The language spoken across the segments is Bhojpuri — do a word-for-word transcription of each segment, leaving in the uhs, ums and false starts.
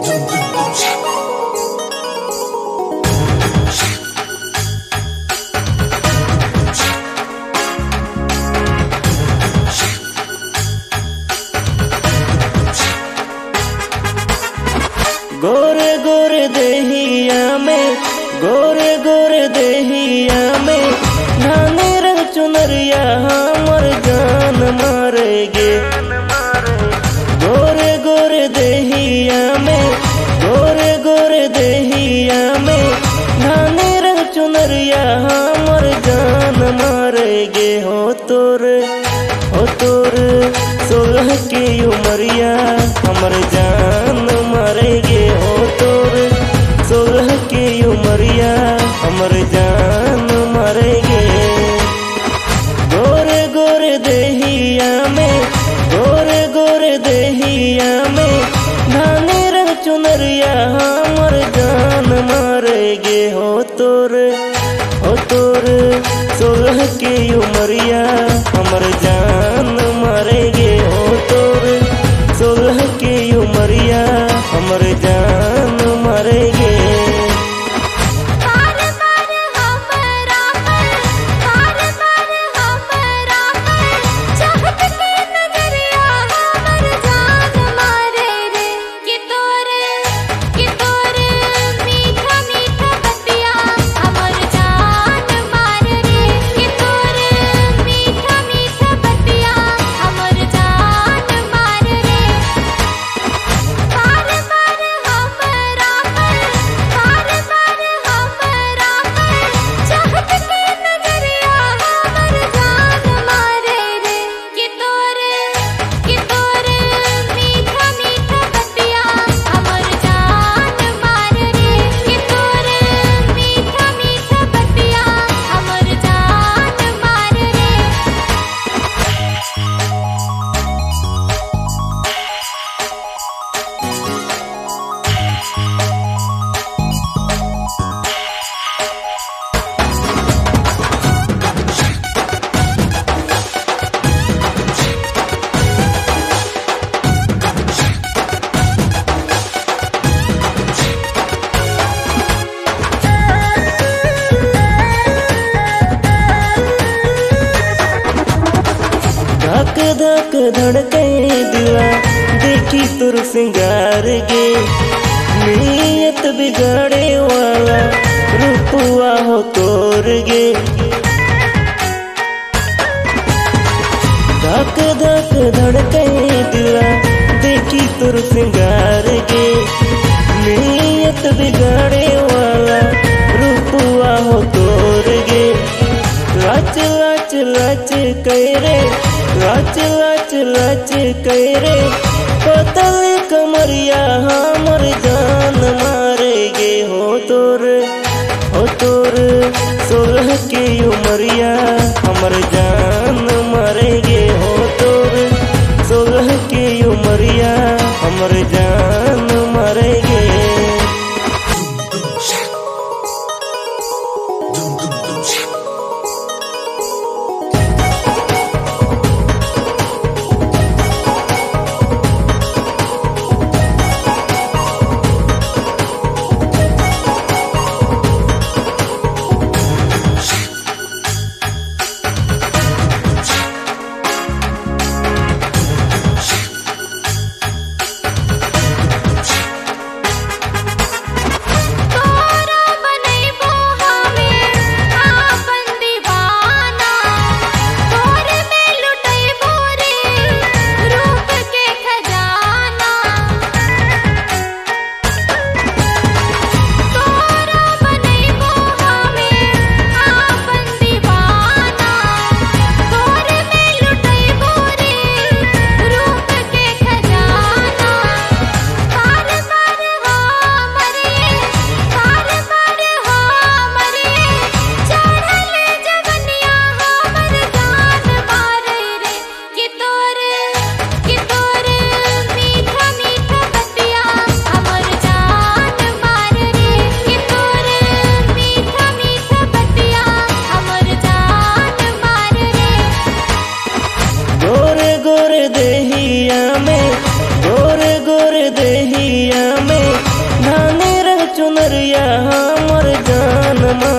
गोरे गोरे देहिया में गोरे गोरे देहिया में धाने रंग चुनरिया हमर जान मारेगे। गोरे गोरे देहिया में गोरे गोरे देहिया में धाने रंग चुनरिया हमर जान मारेगे। हो तोरे हो तोरे सोलह की उमरिया हमर जान मारेगे। हो तोरे सोलह की उमरिया हमर जान मारेगे। गोरे गोरे देहिया में गोरे गोरे देहिया में धाने रंग चुनरिया हमर जान मारेगे। हो तोरे हो तोरे सोलह की उमरिया हमर जान मारेगे। हो तोरे सोलह की उमरिया हमर जान मारेगे। धक धक धड़के दिला देखी तुर सिंगार गे। नीयत बिगाड़े वाला रूपुआ हो तोर गे। धक धक धड़के दिला देखी तुर सिंगार गे। नीयत बिगाड़े वाला रूपुआ हो तोर गे। लाच लाच लाच करे लाच लाच लाच करे पतल कमरिया हमर जान मारेगे। हो तोरे हो तोरे सोलह की उमरिया हमर जान मारेगे। हो तोरे सोलह की उमरिया हमर जान मारेगे।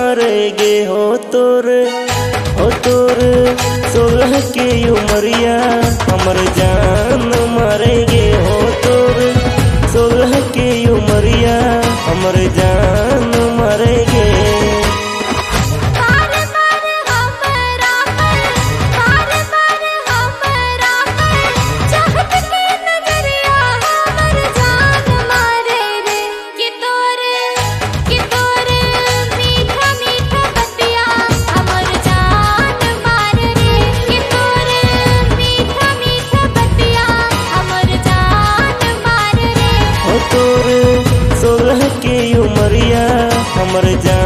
मारेगे हो तोर हो तोर सोलह के उमरिया हमर जान मारेगे हो तोर सोलह के उमरिया हमर जान मारेगे। सोलह के उमरिया हमर जान